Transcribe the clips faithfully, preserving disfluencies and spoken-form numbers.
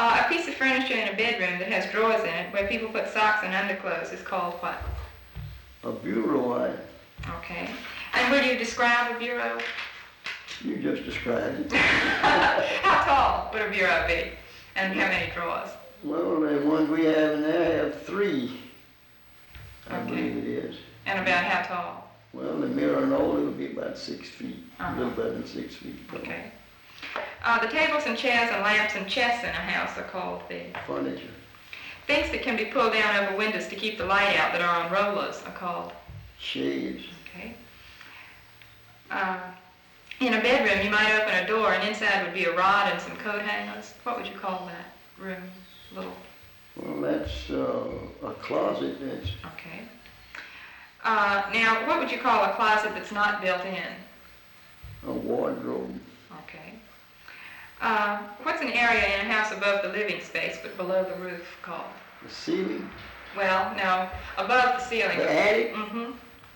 Uh, a piece of furniture in a bedroom that has drawers in it where people put socks and underclothes is called what? A bureau, I... Okay. And would you describe a bureau? You just described it. How tall would a bureau be? And how many drawers? Well, the ones we have in there have three, I Okay. believe it is. And about how tall? Well, the mirror and all, it would be about six feet, Uh-huh. a little better than six feet tall. Okay. Uh, the tables and chairs and lamps and chests in a house are called the... Furniture. Things that can be pulled down over windows to keep the light out that are on rollers are called... Shades. Okay. Uh, in a bedroom, you might open a door and inside would be a rod and some coat hangers. What would you call that room? Little... Well, that's uh, a closet. That's Okay. Uh, now, what would you call a closet that's not built in? a wardrobe. Okay. Uh, what's an area in a house above the living space but below the roof called? The ceiling. Well, no, above the ceiling. The attic. Mm-hmm.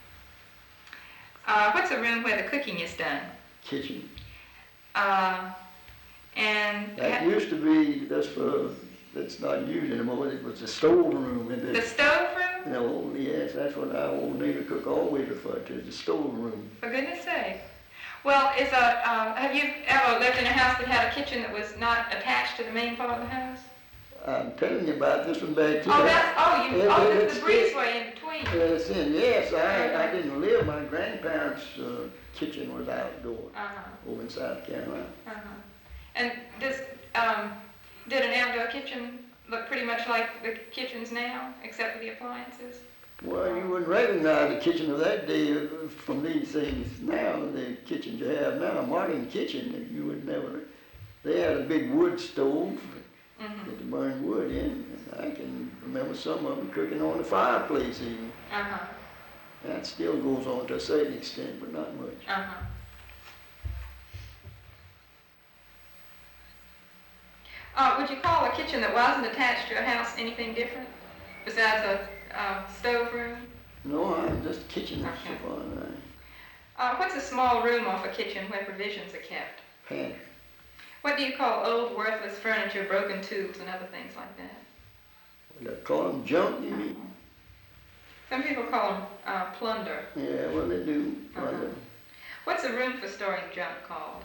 Uh, what's a room where the cooking is done? Kitchen. Uh, and That ha- used to be, that's for, that's not used anymore. It was the stove room. And the stove room? You know, yes, that's what our old neighbor cook always referred to, the stove room. For goodness sake. Well, is a, uh, have you ever lived in a house that had a kitchen that was not attached to the main part of the house? I'm telling you about this one back here. Oh, that's, oh, you, It- oh, it- this is the it's- breezeway in between. Yes, and yes, I, I didn't live, my grandparents' uh, kitchen was outdoors Uh-huh, over in South Carolina. uh-huh. And does, um, did an outdoor kitchen look pretty much like the kitchens now, except for the appliances? Well, you wouldn't recognize the kitchen of that day uh, from these things now, the kitchens you have now, a modern kitchen, you would never, they had a big wood stove Mm-hmm. that they burned wood in, and I can remember some of them cooking on the fireplace even. Uh-huh, That still goes on to a certain extent, but not much. uh-huh. Uh, would you call a kitchen that wasn't attached to a house anything different besides a uh, stove room? No, I'm just kitchen Okay. so far, and Uh, what's a small room off a kitchen where provisions are kept? I pantry. What do you call old, worthless furniture, broken tubes, and other things like that? Would I call them junk, you mean? Some people call them uh, plunder. Yeah, well, they do. Uh-huh. What's a room for storing junk called?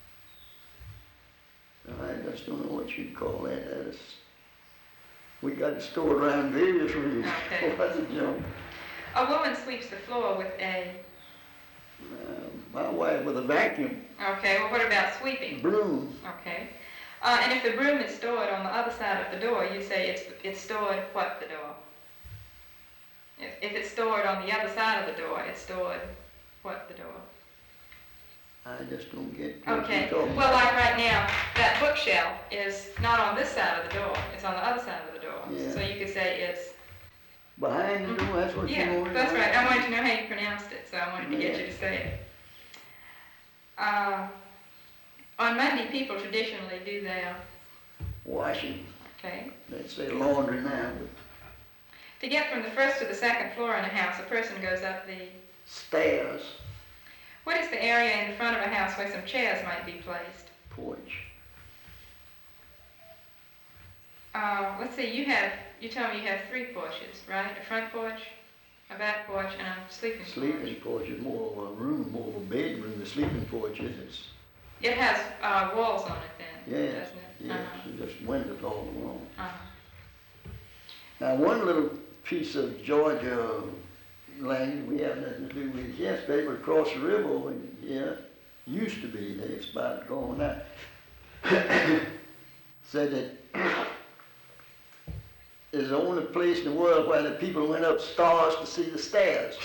I just don't know what you'd call that. That's, we got it stored around various rooms. Okay. What's it, junk? A woman sweeps the floor with a... Uh, my wife with a vacuum, Okay, well, what about sweeping? broom. Okay. Uh, and if the broom is stored on the other side of the door, you say it's, it's stored what the door? If, if it's stored on the other side of the door, it's stored what the door? I just don't get what Okay, you're talking well, about. like right now, that bookshelf is not on this side of the door, it's on the other side of the door. Yeah. So you could say it's, Behind the door, that's what you yeah, want? that's right. I wanted to know how you pronounced it, so I wanted to get Yeah. you to say it. Uh, on Monday, people traditionally do their, Washing. okay. They say laundry now, but To get from the first to the second floor in a house, a person goes up the, stairs, what is the area in the front of a house where some chairs might be placed? porch. Uh, let's see, you have, you tell me you have three porches, right? A front porch, a back porch, and a sleeping porch. Sleeping porch is more of a room, more of a bedroom. The sleeping porch is, it's, It has uh, walls on it then, yes, doesn't it? yes, Uh-huh. it's just windows all along. Uh-huh. Now, one little piece of Georgia land we have nothing to do with yesterday, but across the river over here, used to be, it's about gone now, said that is the only place in the world where the people went up stairs to see the stairs.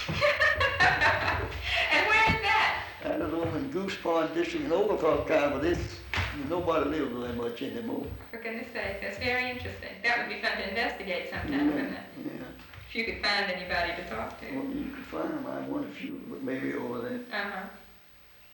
And where is that? That is over in Goose Pond District in Oglethorpe County, but it's, nobody lives there much anymore. For goodness sake, that's very interesting. That would be fun to investigate sometime, wouldn't it? Yeah. If you could find anybody to talk to. Well, you can find them. I wonder if you, maybe over there. Uh-huh.